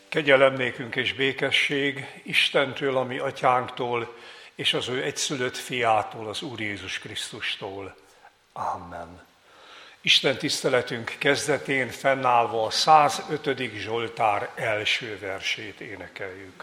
Kegyelem nékünk és békesség Istentől, a mi atyánktól, és az ő egyszülött fiától, az Úr Jézus Krisztustól. Amen. Isten tiszteletünk kezdetén fennállva a 105. Zsoltár első versét énekeljük.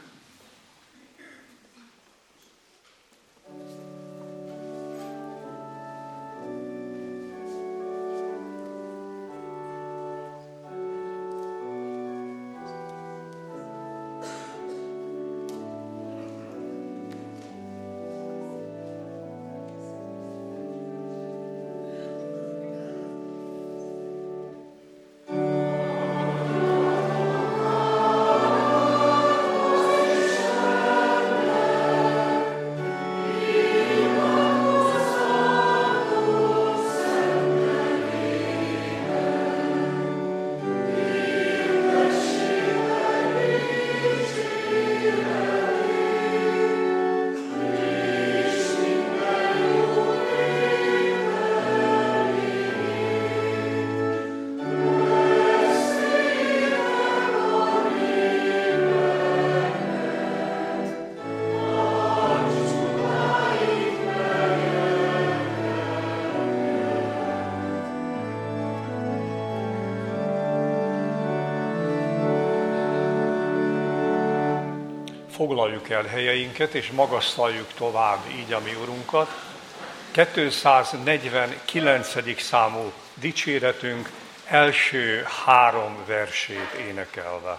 Foglaljuk el helyeinket, és magasztaljuk tovább így a mi Urunkat. 249. számú dicséretünk első 3 versét énekelve.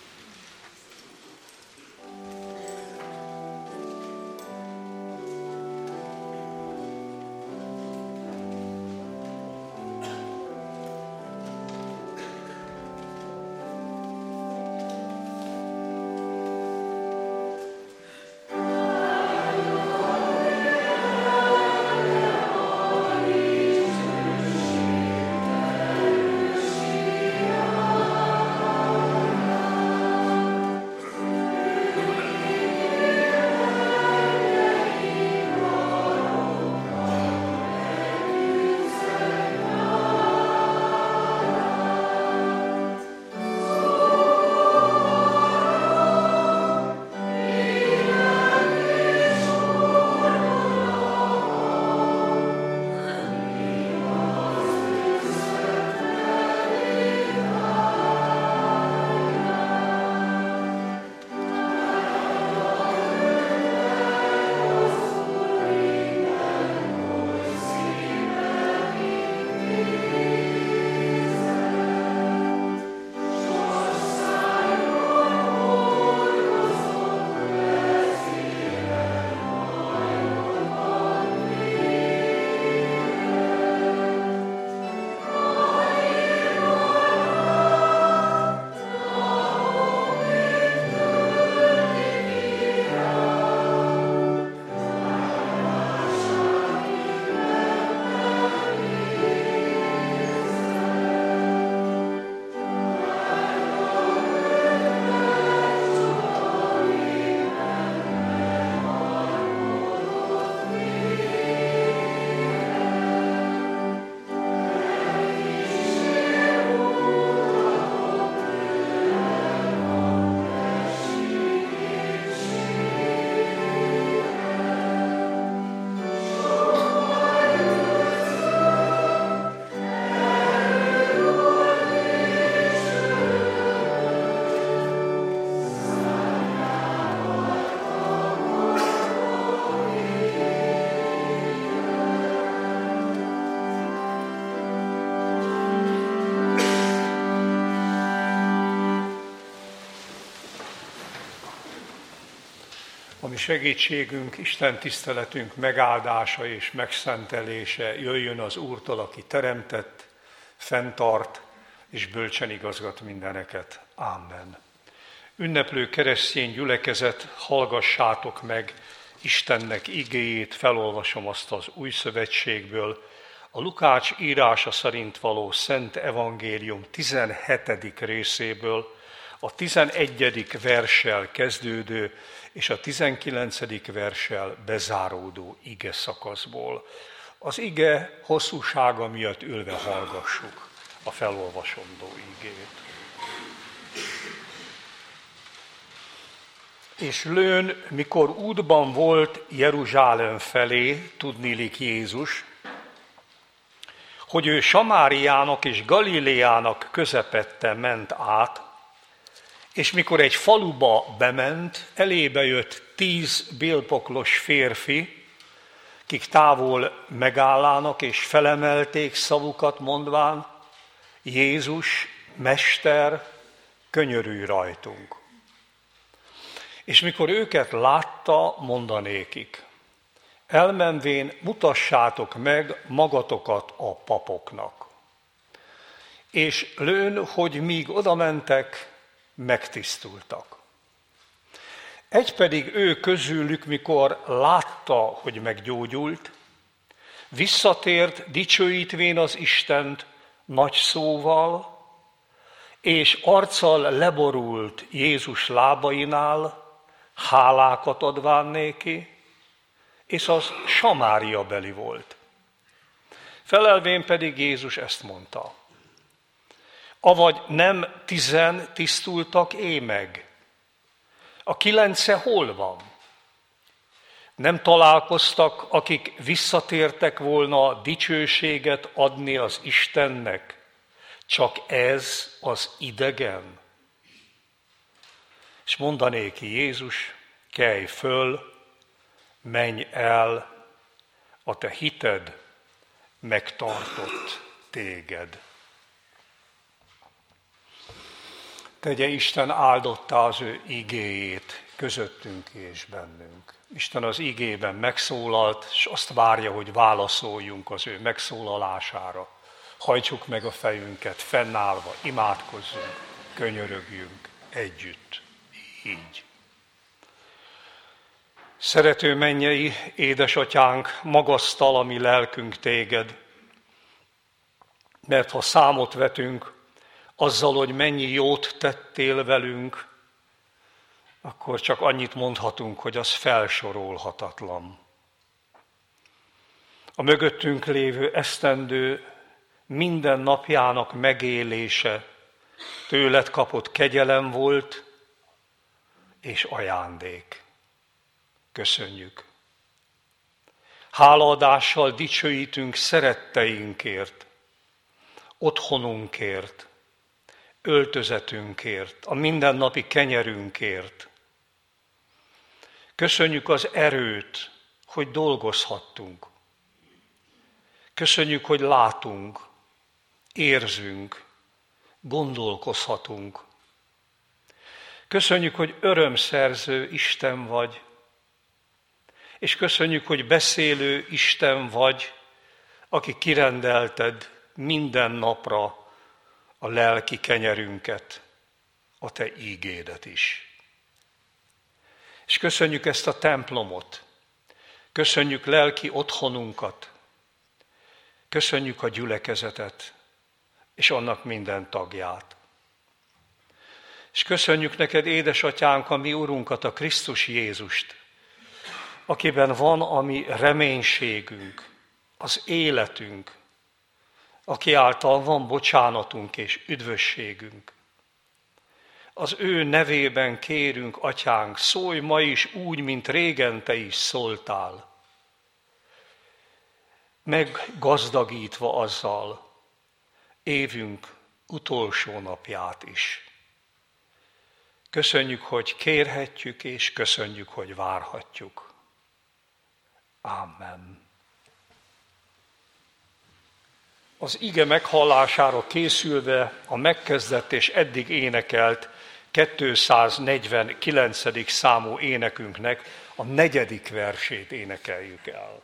Ami segítségünk, Isten tiszteletünk megáldása és megszentelése jöjjön az Úrtól, aki teremtett, fenntart és bölcsen igazgat mindeneket. Amen. Ünneplő keresztény gyülekezet, hallgassátok meg Istennek igéjét, felolvasom azt az Új Szövetségből, a Lukács írása szerint való Szent Evangélium 17. részéből, a 11. verssel kezdődő és a 19. verssel bezáródó ige szakaszból. Az ige hosszúsága miatt ülve hallgassuk a felolvasandó igét. És lőn, mikor útban volt Jeruzsálem felé, tudniillik Jézus, hogy ő Samáriának és Galileának közepette ment át, és mikor egy faluba bement, elébe jött 10 bélpoklos férfi, kik távol megállának és felemelték szavukat mondván, Jézus, Mester, könyörülj rajtunk. És mikor őket látta, mondanékik, elmenvén mutassátok meg magatokat a papoknak. És lőn, hogy míg oda mentek, megtisztultak. Egy pedig ő közülük, mikor látta, hogy meggyógyult, visszatért dicsőítvén az Istent nagy szóval, és arccal leborult Jézus lábainál, hálákat adván néki, és az Samária beli volt. Felelvén pedig Jézus ezt mondta, avagy nem 10 tisztultak meg? A 9 hol van? Nem találkoztak, akik visszatértek volna dicsőséget adni az Istennek, csak ez az idegen? És mondanéki Jézus, kelj föl, menj el, a te hited megtartott téged. Tegye Isten áldottá az ő igéjét közöttünk és bennünk. Isten az igében megszólalt, és azt várja, hogy válaszoljunk az ő megszólalására. Hajtsuk meg a fejünket, fennállva, imádkozzunk, könyörögjünk együtt. Így. Szerető mennyei édesatyánk, magasztal a mi lelkünk téged, mert ha számot vetünk azzal, hogy mennyi jót tettél velünk, akkor csak annyit mondhatunk, hogy az felsorolhatatlan. A mögöttünk lévő esztendő minden napjának megélése tőled kapott kegyelem volt és ajándék. Köszönjük. Hálaadással dicsőítünk szeretteinkért, otthonunkért, öltözetünkért, a mindennapi kenyerünkért. Köszönjük az erőt, hogy dolgozhattunk. Köszönjük, hogy látunk, érzünk, gondolkozhatunk. Köszönjük, hogy örömszerző Isten vagy, és köszönjük, hogy beszélő Isten vagy, aki kirendelted minden napra a lelki kenyerünket, a te ígédet is. És köszönjük ezt a templomot, köszönjük lelki otthonunkat, köszönjük a gyülekezetet és annak minden tagját. És köszönjük neked, édesatyánk, a mi Urunkat, a Krisztus Jézust, akiben van a mi reménységünk, az életünk, aki által van bocsánatunk és üdvösségünk. Az ő nevében kérünk, atyánk, szólj ma is úgy, mint régen te is szóltál, meggazdagítva azzal évünk utolsó napját is. Köszönjük, hogy kérhetjük, és köszönjük, hogy várhatjuk. Amen. Az ige meghallására készülve a megkezdett és eddig énekelt 249. számú énekünknek a 4. versét énekeljük el.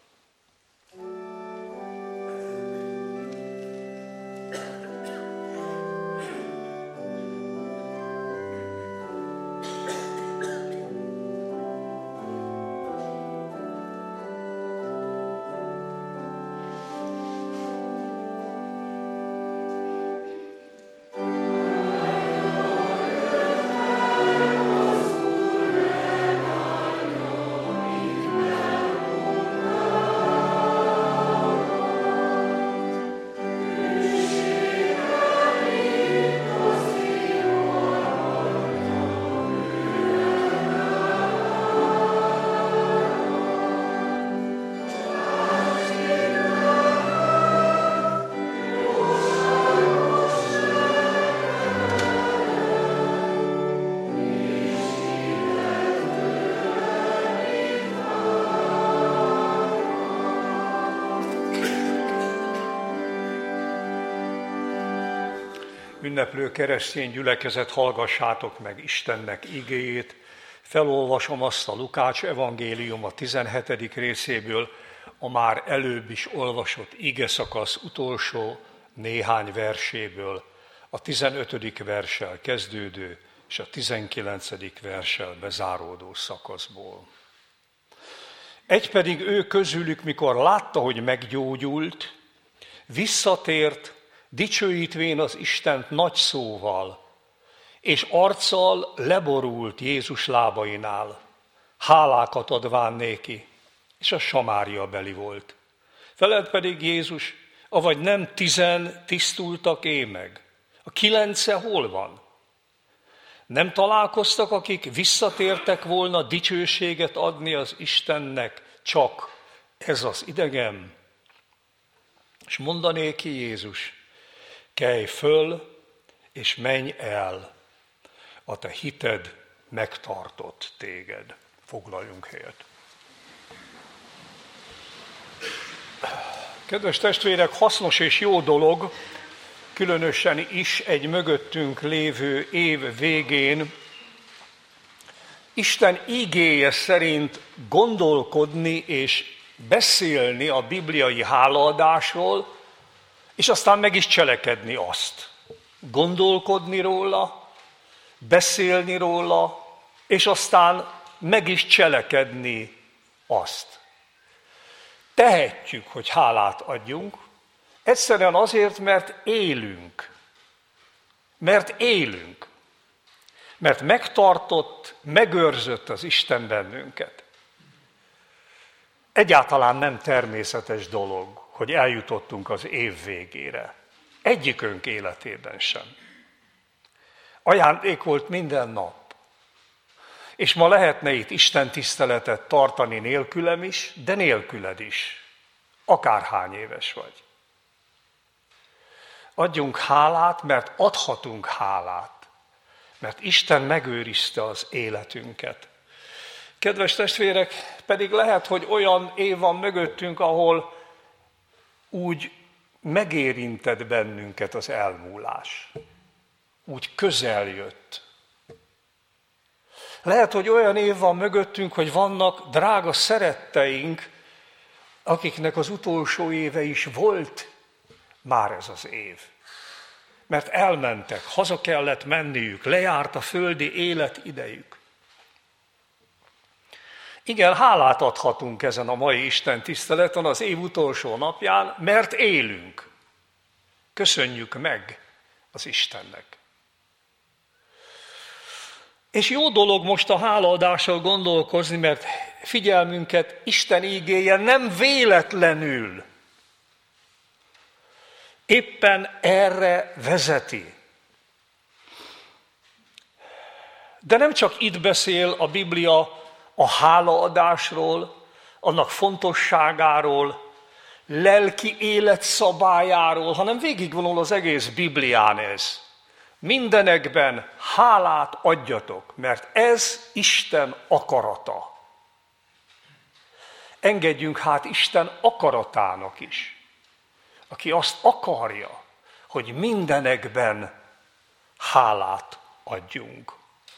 ünneplő keresztény gyülekezet, hallgassátok meg Istennek igéjét. Felolvasom azt a Lukács evangélium a 17. részéből, a már előbb is olvasott igeszakasz utolsó néhány verséből, a 15. verssel kezdődő és a 19. verssel bezáródó szakaszból. Egy pedig ő közülük, mikor látta, hogy meggyógyult, visszatért, dicsőítvén az Istent nagy szóval, és arccal leborult Jézus lábainál, hálákat adván néki, és a Samária beli volt. Felelt pedig Jézus, avagy nem 10 tisztultak meg? A 9 hol van? Nem találkoztak, akik visszatértek volna dicsőséget adni az Istennek, csak ez az idegen? És mondanéki Jézus, kelj föl, és menj el, a te hited megtartott téged. Foglaljunk helyet. Kedves testvérek, hasznos és jó dolog, különösen is egy mögöttünk lévő év végén Isten igéje szerint gondolkodni és beszélni a bibliai hálaadásról, és aztán meg is cselekedni azt. Gondolkodni róla, beszélni róla, és aztán meg is cselekedni azt. Tehetjük, hogy hálát adjunk, egyszerűen azért, mert élünk. Mert megtartott, megőrzött az Isten bennünket. Egyáltalán nem természetes dolog, hogy eljutottunk az év végére. Egyikünk életében sem. Ajándék volt minden nap. És ma lehetne itt Isten tiszteletet tartani nélkülem is, de nélküled is. Akárhány éves vagy. Adjunk hálát, mert adhatunk hálát. Mert Isten megőrizte az életünket. Kedves testvérek, pedig lehet, hogy olyan év van mögöttünk, ahol úgy megérintett bennünket az elmúlás. Úgy közel jött. Lehet, hogy olyan év van mögöttünk, hogy vannak drága szeretteink, akiknek az utolsó éve is volt már ez az év. Mert elmentek, haza kellett menniük, lejárt a földi élet idejük. Igen, hálát adhatunk ezen a mai Isten tiszteleten az év utolsó napján, mert élünk. Köszönjük meg az Istennek. És jó dolog most a hálaadással gondolkozni, mert figyelmünket Isten ígéje nem véletlenül éppen erre vezeti. De nem csak itt beszél a Biblia a hálaadásról, annak fontosságáról, lelki élet szabályáról, hanem végigvonul az egész Biblián ez. Mindenekben hálát adjatok, mert ez Isten akarata. Engedjünk hát Isten akaratának is, aki azt akarja, hogy mindenekben hálát adjunk.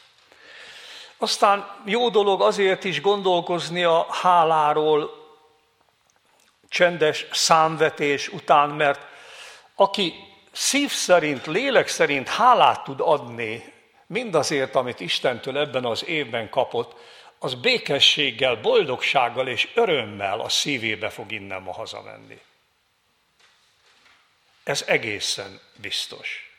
Aztán jó dolog azért is gondolkozni a háláról csendes számvetés után, mert aki szív szerint, lélek szerint hálát tud adni mindazért, amit Istentől ebben az évben kapott, az békességgel, boldogsággal és örömmel a szívébe fog innen ma hazamenni. Ez egészen biztos.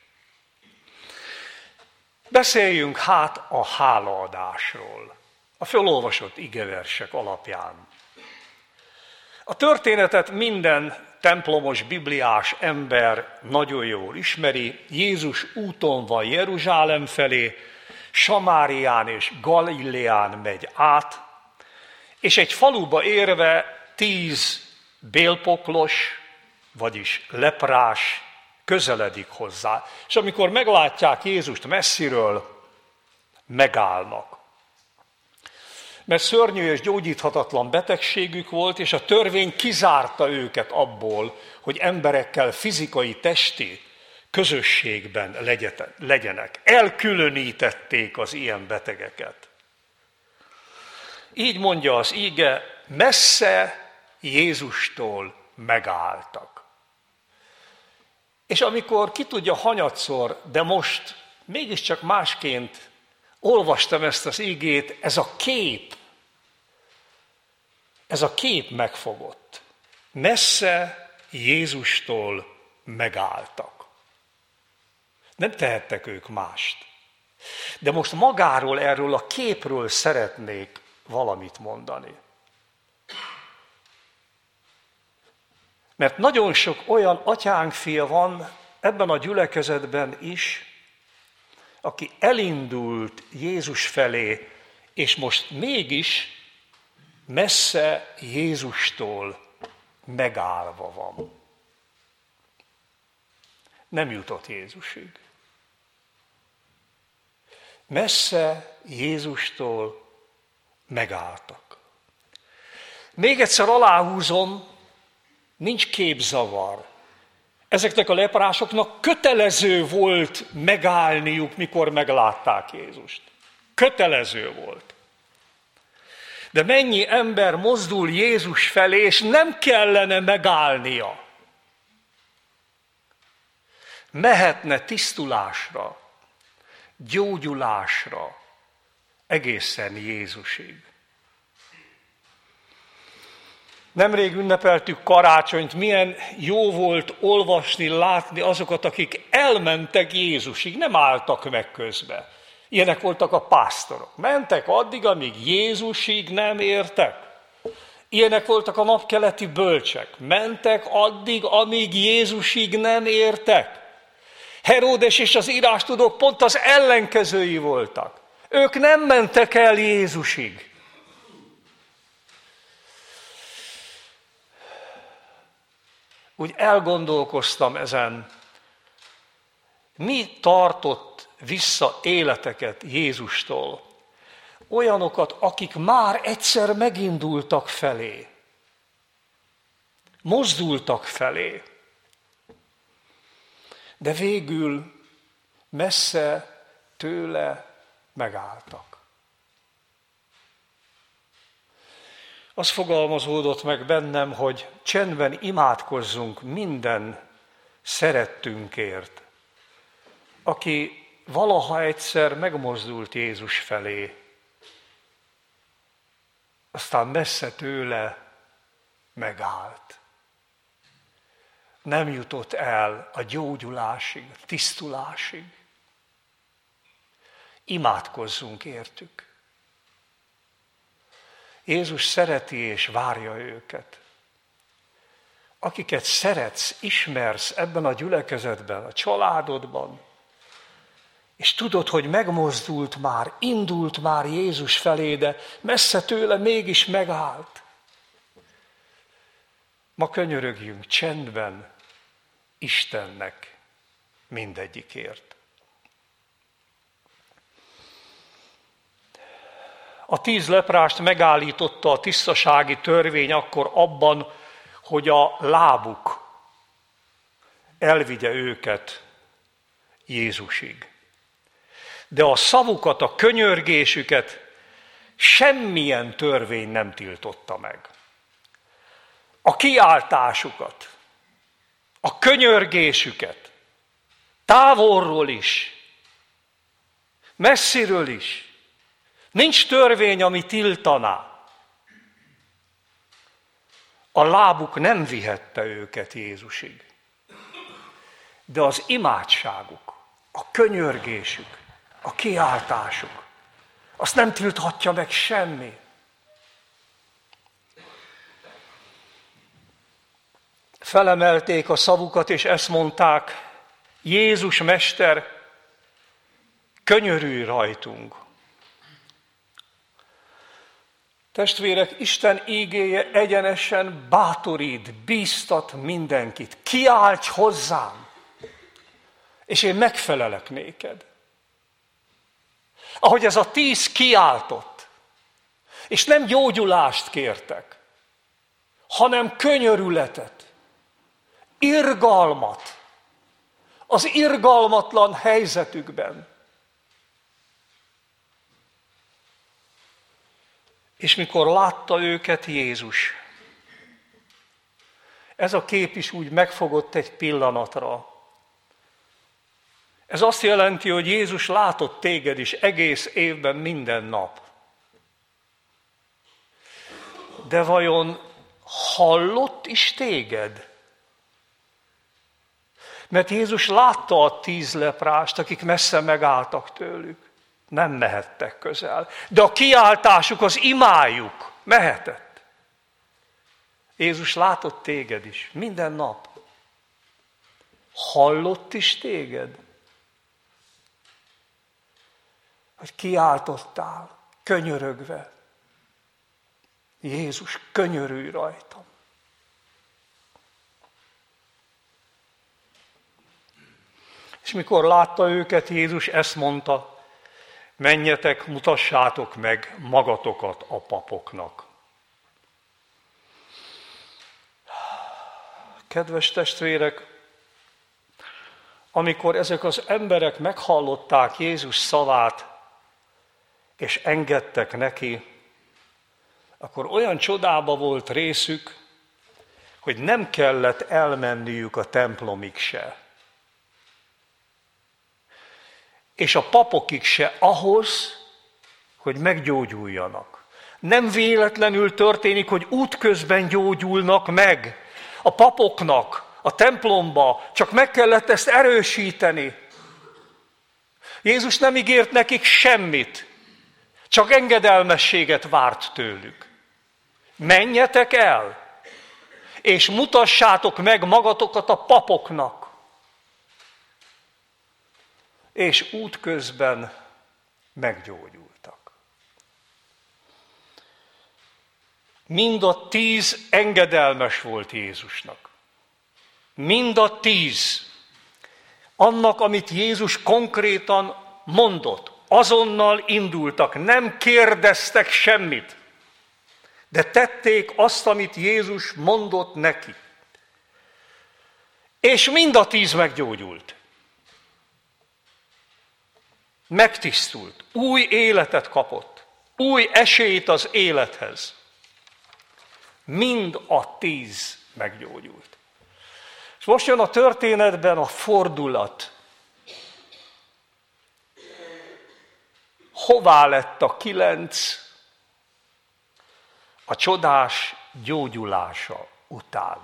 Beszéljünk hát a hálaadásról, a felolvasott igeversek alapján. A történetet minden templomos bibliás ember nagyon jól ismeri. Jézus úton van Jeruzsálem felé, Samárián és Galileán megy át, és egy faluba érve 10 bélpoklos, vagyis leprás közeledik hozzá. És amikor meglátják Jézust messziről, megállnak. Mert szörnyű és gyógyíthatatlan betegségük volt, és a törvény kizárta őket abból, hogy emberekkel fizikai, testi közösségben legyenek. Elkülönítették az ilyen betegeket. Így mondja az íge, messze Jézustól megálltak. És amikor ki tudja hanyatszor, de most mégiscsak másként olvastam ezt az ígét, ez a kép megfogott. Messze Jézustól megálltak. Nem tehettek ők mást. De most magáról, erről a képről szeretnék valamit mondani. Mert nagyon sok olyan atyánkfia van ebben a gyülekezetben is, aki elindult Jézus felé, és most mégis messze Jézustól megállva van. Nem jutott Jézusig. Messze Jézustól megálltak. Még egyszer aláhúzom, nincs képzavar. Ezeknek a leprásoknak kötelező volt megállniuk, mikor meglátták Jézust. Kötelező volt. De mennyi ember mozdul Jézus felé, és nem kellene megállnia. Mehetne tisztulásra, gyógyulásra, egészen Jézusig. Nemrég ünnepeltük karácsonyt, milyen jó volt olvasni, látni azokat, akik elmentek Jézusig, nem álltak meg közbe. Ilyenek voltak a pásztorok. Mentek addig, amíg Jézusig nem értek. Ilyenek voltak a napkeleti bölcsek. Mentek addig, amíg Jézusig nem értek. Heródes és az írástudók pont az ellenkezői voltak. Ők nem mentek el Jézusig. Úgy elgondolkoztam ezen, mi tartott vissza életeket Jézustól? Olyanokat, akik már egyszer megindultak felé, mozdultak felé, de végül messze tőle megálltak. Az fogalmazódott meg bennem, hogy csendben imádkozzunk minden szerettünkért, aki valaha egyszer megmozdult Jézus felé, aztán messze tőle megállt. Nem jutott el a gyógyulásig, a tisztulásig. Imádkozzunk értük. Jézus szereti és várja őket. Akiket szeretsz, ismersz ebben a gyülekezetben, a családodban, és tudod, hogy megmozdult már, indult már Jézus felé, de messze tőle mégis megállt. Ma könyörögjünk csendben Istennek mindegyikért. A 10 leprást megállította a tisztasági törvény akkor abban, hogy a lábuk elvigye őket Jézusig. De a szavukat, a könyörgésüket semmilyen törvény nem tiltotta meg. A kiáltásukat, a könyörgésüket, távolról is, messziről is, nincs törvény, ami tiltaná. A lábuk nem vihette őket Jézusig. De az imádságuk, a könyörgésük, a kiáltásuk, azt nem tilthatja meg semmi. Felemelték a szavukat, és ezt mondták, Jézus Mester, könyörülj rajtunk. Testvérek, Isten ígéje egyenesen bátorít, bíztat mindenkit. Kiálts hozzám, és én megfelelek néked. Ahogy ez a 10 kiáltott, és nem gyógyulást kértek, hanem könyörületet, irgalmat, az irgalmatlan helyzetükben. És mikor látta őket Jézus, ez a kép is úgy megfogott egy pillanatra. Ez azt jelenti, hogy Jézus látott téged is egész évben minden nap. De vajon hallott is téged? Mert Jézus látta a 10 leprást, akik messze megálltak tőlük. Nem mehettek közel. De a kiáltásuk, az imájuk mehetett. Jézus látott téged is, minden nap. Hallott is téged? Hogy kiáltottál, könyörögve. Jézus, könyörülj rajtam. És mikor látta őket, Jézus ezt mondta, menjetek, mutassátok meg magatokat a papoknak. Kedves testvérek, amikor ezek az emberek meghallották Jézus szavát, és engedtek neki, akkor olyan csodába volt részük, hogy nem kellett elmenniük a templomig se. És a papokig se ahhoz, hogy meggyógyuljanak. Nem véletlenül történik, hogy útközben gyógyulnak meg. A papoknak, a templomba csak meg kellett ezt erősíteni. Jézus nem ígért nekik semmit, csak engedelmességet várt tőlük. Menjetek el, és mutassátok meg magatokat a papoknak. És útközben meggyógyultak. Mind a 10 engedelmes volt Jézusnak. Mind a 10. Annak, amit Jézus konkrétan mondott, azonnal indultak, nem kérdeztek semmit, de tették azt, amit Jézus mondott neki. És mind a 10 meggyógyult. Megtisztult, új életet kapott, új esélyt az élethez. Mind a 10 meggyógyult. És most jön a történetben a fordulat. Hová lett a 9 a csodás gyógyulása után?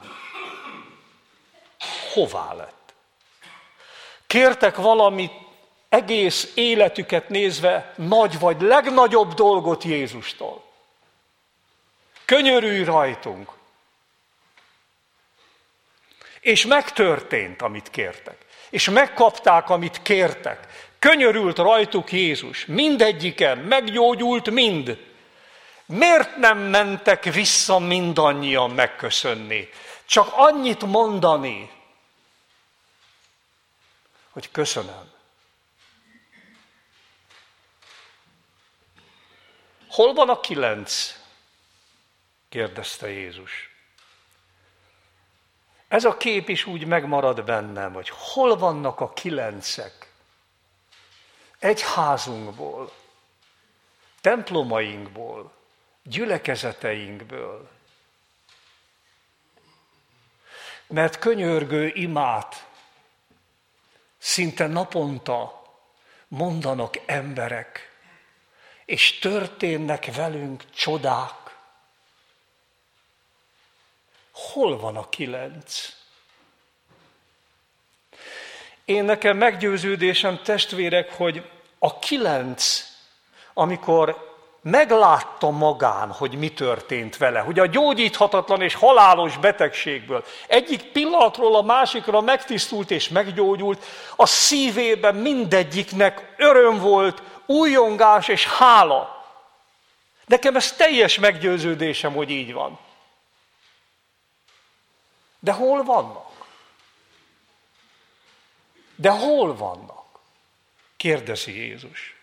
Hová lett? Kértek valamit egész életüket nézve nagy vagy legnagyobb dolgot Jézustól. Könyörülj rajtunk. És megtörtént, amit kértek. És megkapták, amit kértek. Könyörült rajtuk Jézus. Mindegyiken meggyógyult mind. Miért nem mentek vissza mindannyian megköszönni? Csak annyit mondani, hogy köszönöm. Hol van a 9? Kérdezte Jézus. Ez a kép is úgy megmarad bennem, hogy hol vannak a 9-ek? Egyházunkból, templomainkból, gyülekezeteinkből. Mert könyörgő imát szinte naponta mondanak emberek, és történnek velünk csodák. Hol van a 9? Én nekem meggyőződésem, testvérek, hogy a 9, amikor meglátta magán, hogy mi történt vele, hogy a gyógyíthatatlan és halálos betegségből egyik pillanatról a másikra megtisztult és meggyógyult, a szívében mindegyiknek öröm volt, újongás és hála. Nekem ez teljes meggyőződésem, hogy így van. De hol vannak? De hol vannak? Kérdezi Jézus.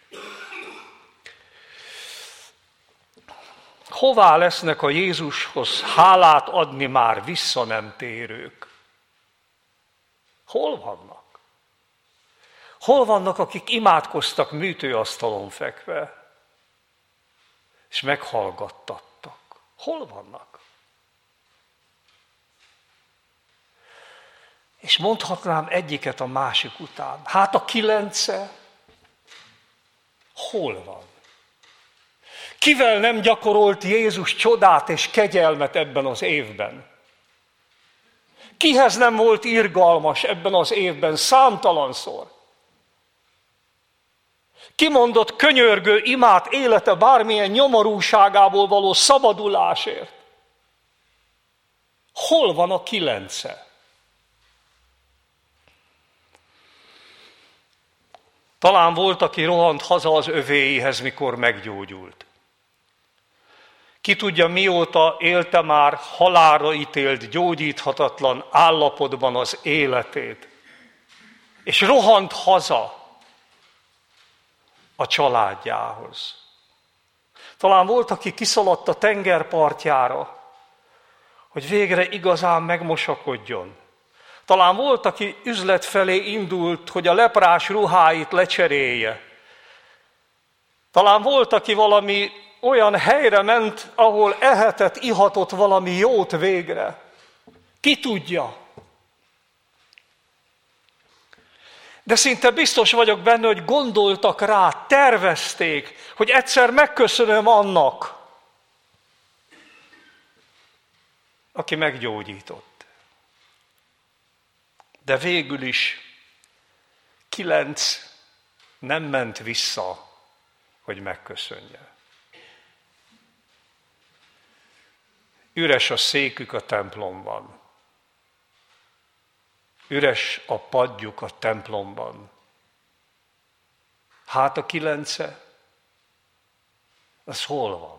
Hová lesznek a Jézushoz hálát adni már vissza nem térők? Hol vannak? Hol vannak, akik imádkoztak műtőasztalon fekve, és meghallgattattak? Hol vannak? És mondhatnám egyiket a másik után. Hát a 9 hol van? Kivel nem gyakorolt Jézus csodát és kegyelmet ebben az évben? Kihez nem volt irgalmas ebben az évben számtalanszor? Kimondott könyörgő imát élete bármilyen nyomorúságából való szabadulásért? Hol van a 9? Talán volt, aki rohant haza az övéihez, mikor meggyógyult. Ki tudja, mióta élte már halálra ítélt, gyógyíthatatlan állapotban az életét, és rohant haza a családjához. Talán volt, aki kiszaladt a tengerpartjára, hogy végre igazán megmosakodjon. Talán volt, aki üzlet felé indult, hogy a leprás ruháit lecserélje. Talán volt, aki valami olyan helyre ment, ahol ehetett, ihatott valami jót végre. Ki tudja? De szinte biztos vagyok benne, hogy gondoltak rá, tervezték, hogy egyszer megköszönöm annak, aki meggyógyított. De végül is 9 nem ment vissza, hogy megköszönje. Üres a székük a templomban. Üres a padjuk a templomban. Hát a 9, az hol van?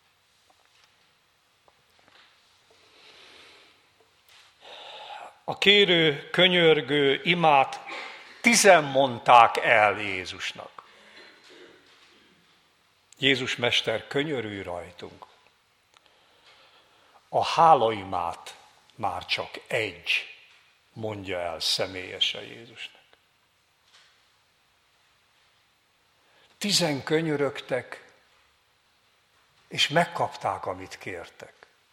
A kérő, könyörgő imát 10 mondták el Jézusnak. Jézus Mester, könyörülj rajtunk. A hálaimát már csak 1 mondja el személyesen Jézusnak. 10 könyörögtek, és megkapták, amit kértek.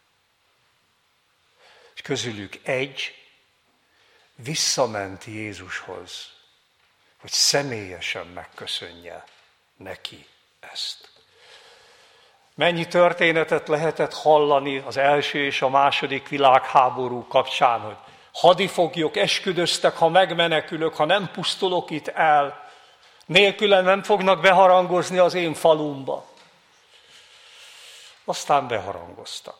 És közülük 1 visszament Jézushoz, hogy személyesen megköszönje neki ezt. Mennyi történetet lehetett hallani az első és a második világháború kapcsán, hogy hadifoglyok esküdöztek, ha megmenekülök, ha nem pusztulok itt el, nélkülem nem fognak beharangozni az én falumba. Aztán beharangoztak.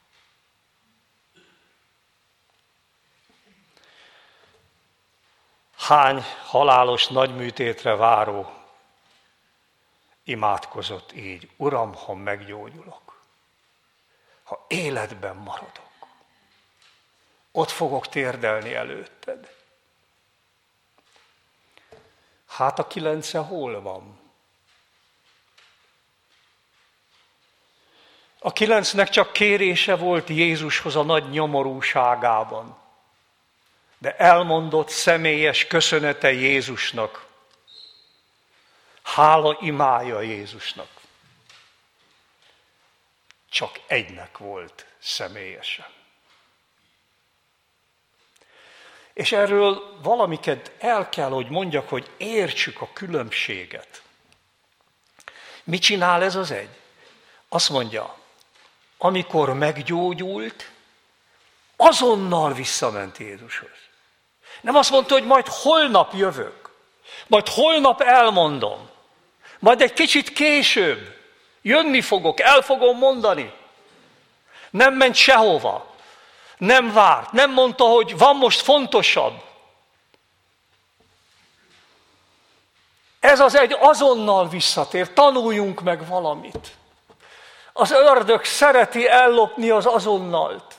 Hány halálos nagyműtétre váró imádkozott így: Uram, ha meggyógyulok, ha életben maradok, ott fogok térdelni előtted. Hát a 9 hol van? A 9-nek csak kérése volt Jézushoz a nagy nyomorúságában, de elmondott személyes köszönete Jézusnak, hála imája Jézusnak. Csak 1-nek volt személyesen. És erről valamiket el kell, hogy mondjak, hogy értsük a különbséget. Mit csinál ez az 1? Azt mondja, amikor meggyógyult, azonnal visszament Jézushoz. Nem azt mondta, hogy majd holnap jövök, majd holnap elmondom, majd egy kicsit később jönni fogok, el fogom mondani. Nem ment sehova, nem várt, nem mondta, hogy van most fontosabb. Ez az 1 azonnal visszatér, tanuljunk meg valamit. Az ördög szereti ellopni az azonnalt.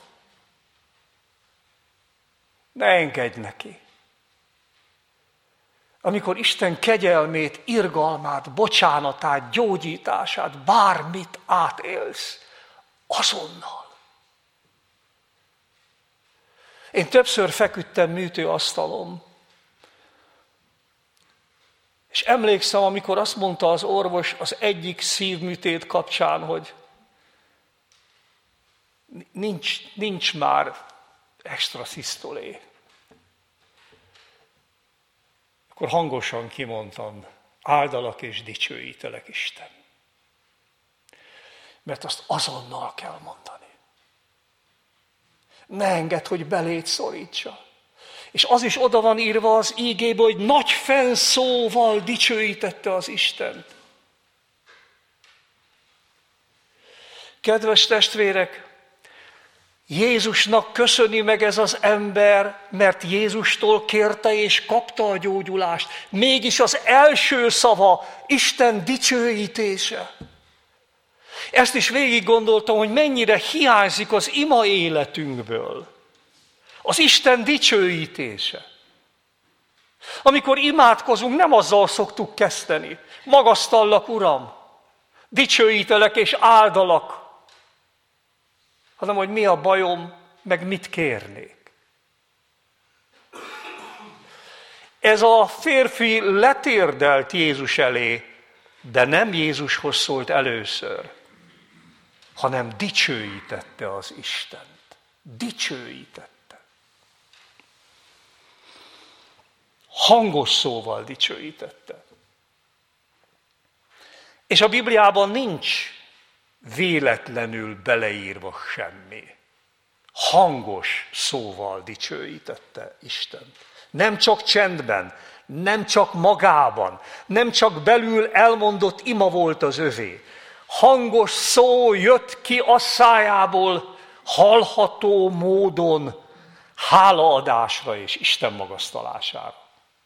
Ne engedj neki. Amikor Isten kegyelmét, irgalmát, bocsánatát, gyógyítását, bármit átélsz, azonnal. Én többször feküdtem műtőasztalon, És emlékszem, amikor azt mondta az orvos az egyik szívműtét kapcsán, hogy nincs már extra szisztolé. Akkor hangosan kimondtam, áldalak és dicsőítelek Isten. Mert azt azonnal kell mondani. Ne engedd, hogy beléd szorítsa. És az is oda van írva az ígébe, hogy nagy fennszóval dicsőítette az Istent. Kedves testvérek, Jézusnak köszöni meg ez az ember, mert Jézustól kérte és kapta a gyógyulást. Mégis az első szava Isten dicsőítése. Ezt is végig gondoltam, hogy mennyire hiányzik az ima életünkből. Az Isten dicsőítése. Amikor imádkozunk, nem azzal szoktuk kezdeni. Magasztallak, Uram, dicsőítelek és áldalak. Hanem, hogy mi a bajom, meg mit kérnék. Ez a férfi letérdelt Jézus elé, de nem Jézushoz szólt először, hanem dicsőítette az Istent. Dicsőítette. Hangos szóval dicsőítette. És a Bibliában nincs véletlenül beleírva semmi. Hangos szóval dicsőítette Istent. Nem csak csendben, nem csak magában, nem csak belül elmondott ima volt az övé. Hangos szó jött ki a szájából hallható módon hálaadásra és Isten magasztalására.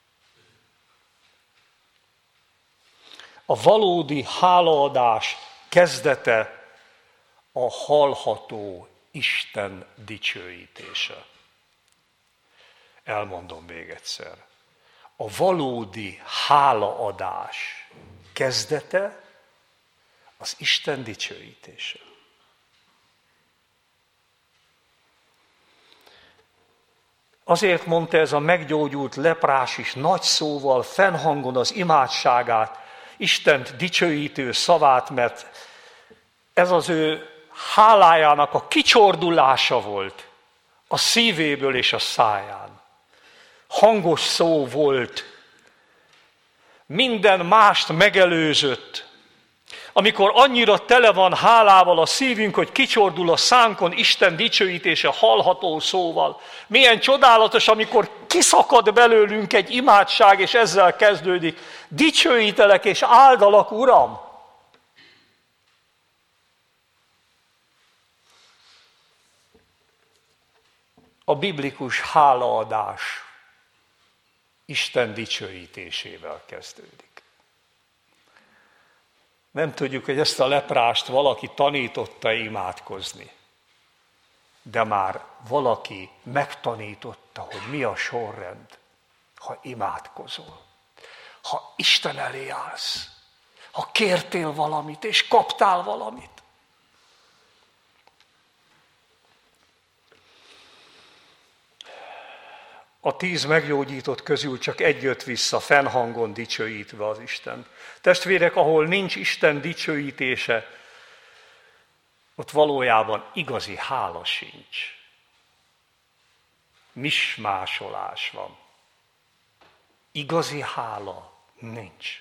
A valódi hálaadás kezdete a hallható Isten dicsőítése. Elmondom még egyszer. A valódi hálaadás kezdete az Isten dicsőítése. Azért mondta ez a meggyógyult leprás is nagy szóval, fennhangon az imádságát, Istent dicsőítő szavát, mert ez az ő hálájának a kicsordulása volt a szívéből és a száján. Hangos szó volt, minden mást megelőzött. Amikor annyira tele van hálával a szívünk, hogy kicsordul a szánkon Isten dicsőítése hallható szóval. Milyen csodálatos, amikor kiszakad belőlünk egy imádság, és ezzel kezdődik. Dicsőítelek és áldalak, Uram! A biblikus hálaadás Isten dicsőítésével kezdődik. Nem tudjuk, hogy ezt a leprást valaki tanította imádkozni, de már valaki megtanította, hogy mi a sorrend, ha imádkozol. Ha Isten elé állsz, ha kértél valamit és kaptál valamit. A 10 meggyógyított közül csak egy jött vissza, fennhangon dicsőítve az Isten. Testvérek, ahol nincs Isten dicsőítése, ott valójában igazi hála sincs. Mismásolás van. Igazi hála nincs.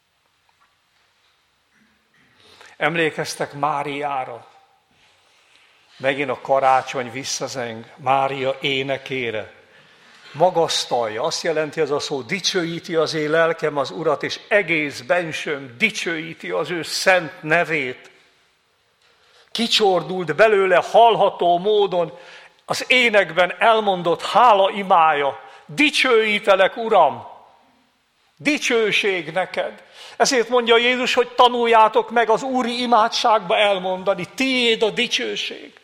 Emlékeztek Máriára? Megint a karácsony visszazeng Mária énekére. Magasztalja, azt jelenti ez a szó, dicsőíti az én lelkem az Urat, és egész bensőm dicsőíti az ő szent nevét. Kicsordult belőle hallható módon az énekben elmondott hála imája. Dicsőítelek, Uram! Dicsőség neked! Ezért mondja Jézus, hogy tanuljátok meg az úri imádságba elmondani, tiéd a dicsőség.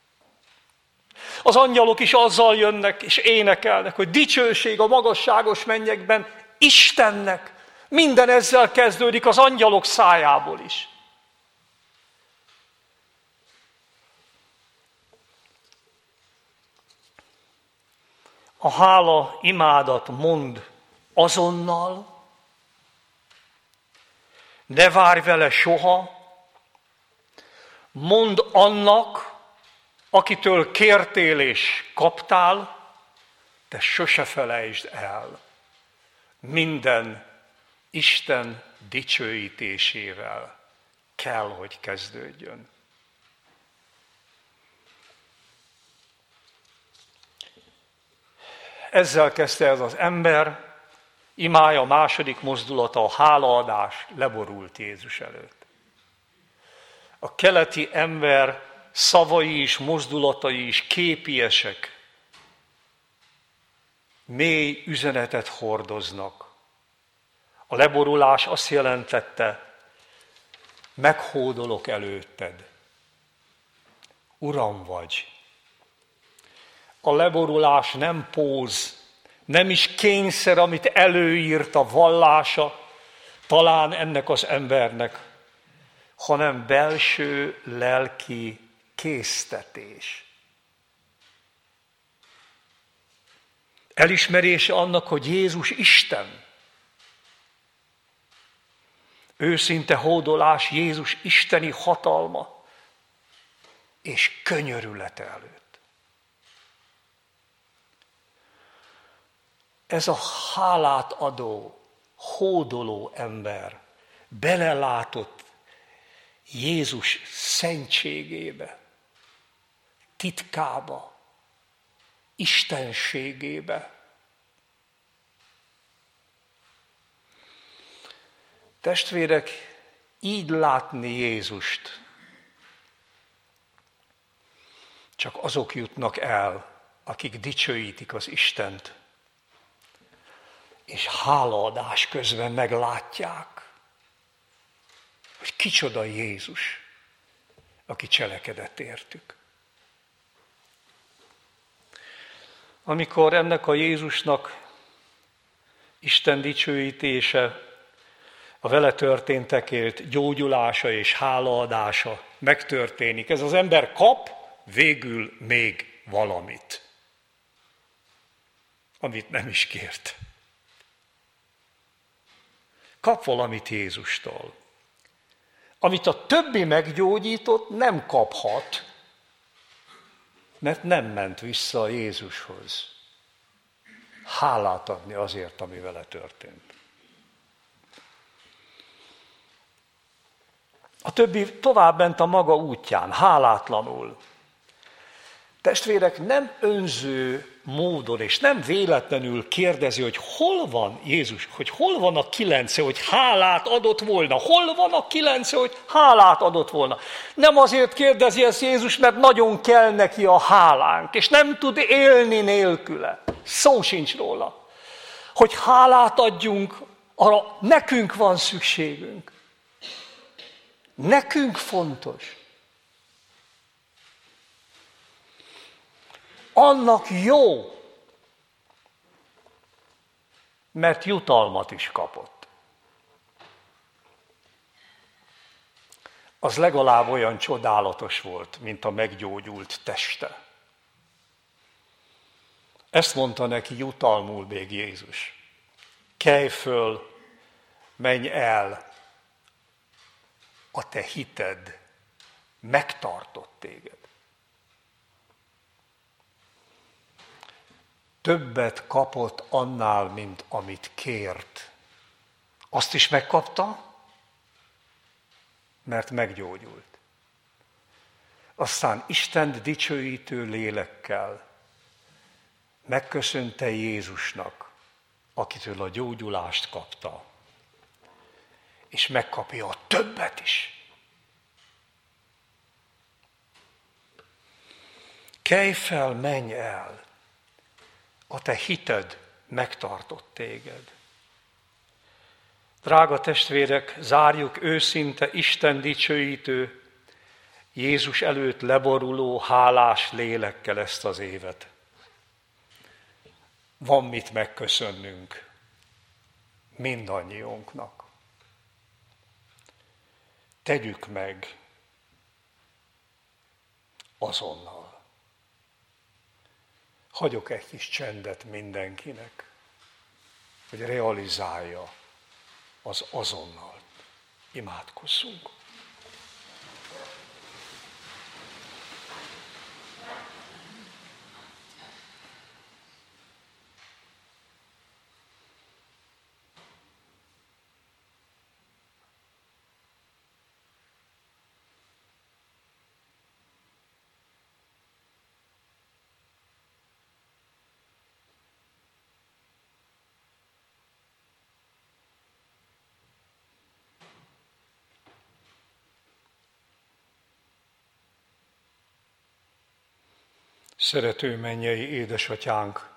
Az angyalok is azzal jönnek és énekelnek, hogy dicsőség a magasságos mennyekben Istennek. Minden ezzel kezdődik az angyalok szájából is. A hála imádat mond azonnal, Ne várj vele soha, mondd annak, akitől kértél és kaptál, de sose felejtsd el. Minden Isten dicsőítésével kell, hogy kezdődjön. Ezzel kezdte ez az ember, imája második mozdulata a hálaadás, leborult Jézus előtt. A keleti ember szavai és mozdulatai is képiesek, mély üzenetet hordoznak. A leborulás azt jelentette, meghódolok előtted. Uram vagy. A leborulás nem póz, nem is kényszer, amit előírt a vallása, talán ennek az embernek, hanem belső lelki késztetés. Elismerése annak, hogy Jézus Isten. Őszinte hódolás Jézus isteni hatalma és könyörülete előtt. Ez a hálát adó, hódoló ember belelátott Jézus szentségébe, titkába, istenségébe. Testvérek, így látni Jézust csak azok jutnak el, akik dicsőítik az Istent, és hálaadás közben meglátják, hogy kicsoda Jézus, aki cselekedett értük. Amikor ennek a Jézusnak Isten dicsőítése, a vele történtekért gyógyulása és hálaadása megtörténik, ez az ember kap végül még valamit, amit nem is kért. Kap valamit Jézustól. Amit a többi meggyógyított, nem kaphat, mert nem ment vissza Jézushoz. Hálát adni azért, ami vele történt. A többi tovább ment a maga útján, hálátlanul. Testvérek, nem önző módon, és nem véletlenül kérdezi, hogy hol van Jézus, hogy hol van a 9, hogy hálát adott volna, hol van a 9, hogy hálát adott volna. Nem azért kérdezi ezt Jézus, mert nagyon kell neki a hálánk, és nem tud élni nélküle. Szó sincs róla. Hogy hálát adjunk, arra nekünk van szükségünk. Nekünk fontos. Annak jó, mert jutalmat is kapott. Az legalább olyan csodálatos volt, mint a meggyógyult teste. Ezt mondta neki jutalmul még Jézus. Kelj föl, menj el, a te hited megtartott téged. Többet kapott annál, mint amit kért. Azt is megkapta, mert meggyógyult. Aztán Istent dicsőítő lélekkel megköszönte Jézusnak, akitől a gyógyulást kapta, és megkapja a többet is. Kelj fel, menj el! A te hited megtartott téged. Drága testvérek, zárjuk őszinte, Isten dicsőítő, Jézus előtt leboruló, hálás lélekkel ezt az évet. Van mit megköszönnünk mindannyiunknak. Tegyük meg azonnal. Hagyok egy kis csendet mindenkinek, hogy realizálja az azonnalt. Imádkozzunk. Szerető mennyei édesatyánk,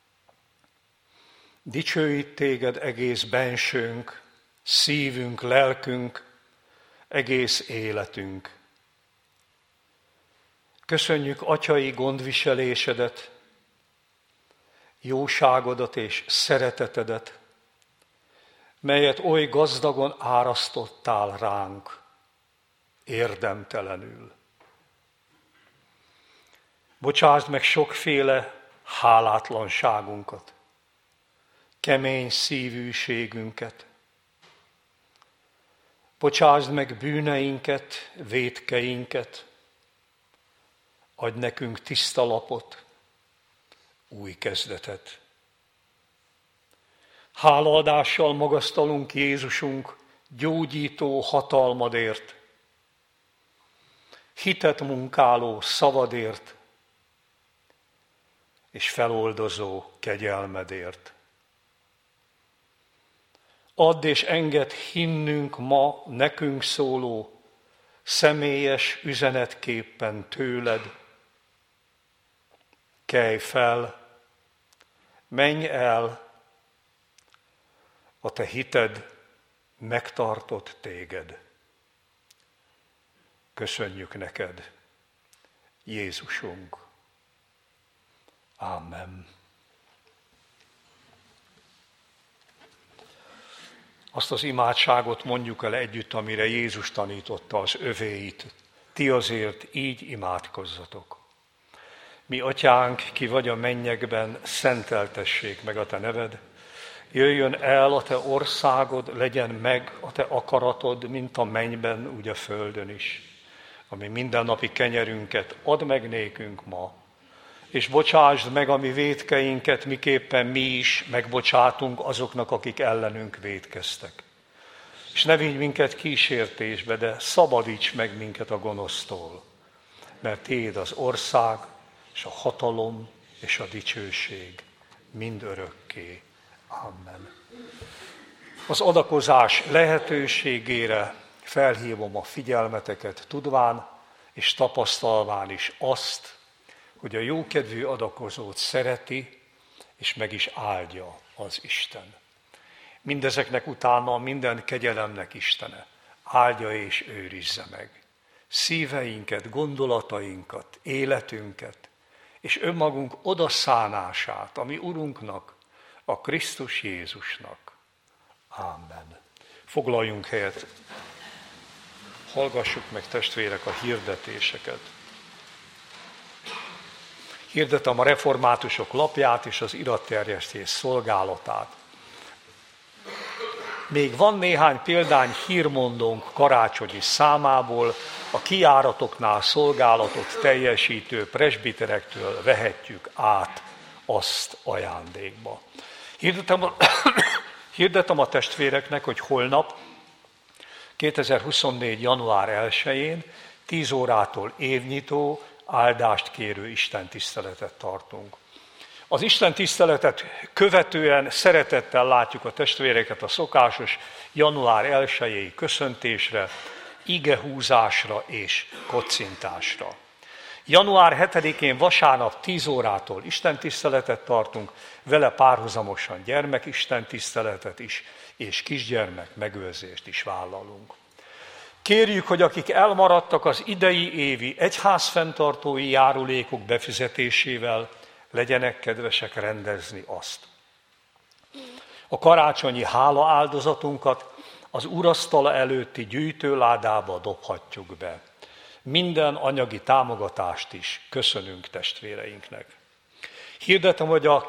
dicsőít téged egész bensőnk, szívünk, lelkünk, egész életünk. Köszönjük atyai gondviselésedet, jóságodat és szeretetedet, melyet oly gazdagon árasztottál ránk, érdemtelenül. Bocsásd meg sokféle hálátlanságunkat, kemény szívűségünket. Bocsásd meg bűneinket, vétkeinket, adj nekünk tiszta lapot, új kezdetet. Hálaadással magasztalunk Jézusunk gyógyító hatalmadért, hitet munkáló szavadért, és feloldozó kegyelmedért. Add és engedd hinnünk ma nekünk szóló, személyes üzenetképpen tőled. Kelj fel, menj el, a te hited megtartott téged. Köszönjük neked, Jézusunk. Amen. Azt az imádságot mondjuk el együtt, amire Jézus tanította az övéit. Ti azért így imádkozzatok. Mi atyánk, ki vagy a mennyekben, szenteltessék meg a te neved. Jöjjön el a te országod, legyen meg a te akaratod, mint a mennyben, úgy a földön is. Ami mindennapi kenyerünket add meg nékünk ma, és bocsásd meg a mi vétkeinket, miképpen mi is megbocsátunk azoknak, akik ellenünk vétkeztek. És ne vigy minket kísértésbe, de szabadíts meg minket a gonosztól, mert tiéd az ország, és a hatalom, és a dicsőség mind örökké. Amen. Az adakozás lehetőségére felhívom a figyelmeteket, tudván és tapasztalván is azt, hogy a jókedvű adakozót szereti, és meg is áldja az Isten. Mindezeknek utána minden kegyelemnek Istene áldja és őrizze meg szíveinket, gondolatainkat, életünket, és önmagunk odaszánását a mi Urunknak, a Krisztus Jézusnak. Amen. Foglaljunk helyet, hallgassuk meg, testvérek, a hirdetéseket. Hirdetem a reformátusok lapját és az iratterjesztés szolgálatát. Még van néhány példány hírmondónk karácsonyi számából, a kijáratoknál szolgálatot teljesítő presbiterektől vehetjük át azt ajándékba. Hirdetem a testvéreknek, hogy holnap, 2024. január 1-én, 10 órától évnyitó, áldást kérő istentiszteletet tartunk. Az istentiszteletet követően szeretettel látjuk a testvéreket a szokásos január 1-i köszöntésre, igehúzásra és kocintásra. Január 7-én vasárnap 10 órától istentiszteletet tartunk, vele párhuzamosan gyermekistentiszteletet is, és kisgyermek megőrzést is vállalunk. Kérjük, hogy akik elmaradtak az idei évi egyházfenntartói járulékok befizetésével, legyenek kedvesek rendezni azt. A karácsonyi hálaáldozatunkat az úrasztala előtti gyűjtőládába dobhatjuk be. Minden anyagi támogatást is köszönünk testvéreinknek. Hirdetem, hogy a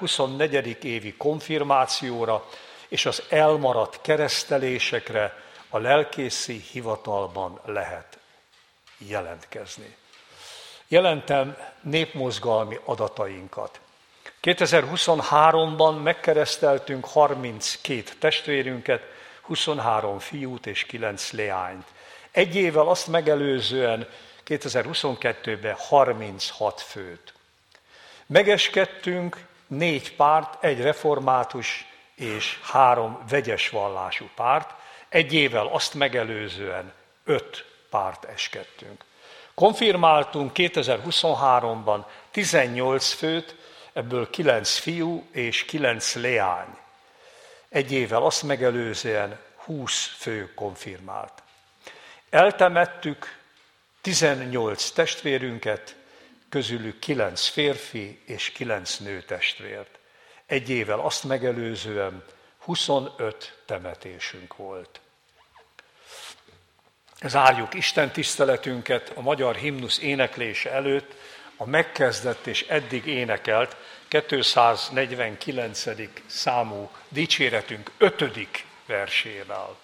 2024. évi konfirmációra és az elmaradt keresztelésekre a lelkészi hivatalban lehet jelentkezni. Jelentem népmozgalmi adatainkat. 2023-ban megkereszteltünk 32 testvérünket, 23 fiút és 9 leányt. Egy évvel azt megelőzően 2022-ben 36 főt. Megeskedtünk 4 párt, 1 református és 3 vegyes vallású párt. Egy évvel azt megelőzően 5 párt eskedtünk. Konfirmáltunk 2023-ban 18 főt, ebből 9 fiú és 9 leány. Egy évvel azt megelőzően 20 fő konfirmált. Eltemettük 18 testvérünket, közülük 9 férfi és 9 nő testvért. Egy évvel azt megelőzően 25 temetésünk volt. Zárjuk Isten tiszteletünket a magyar himnusz éneklése előtt a megkezdett és eddig énekelt 249. számú dicséretünk 5. versével.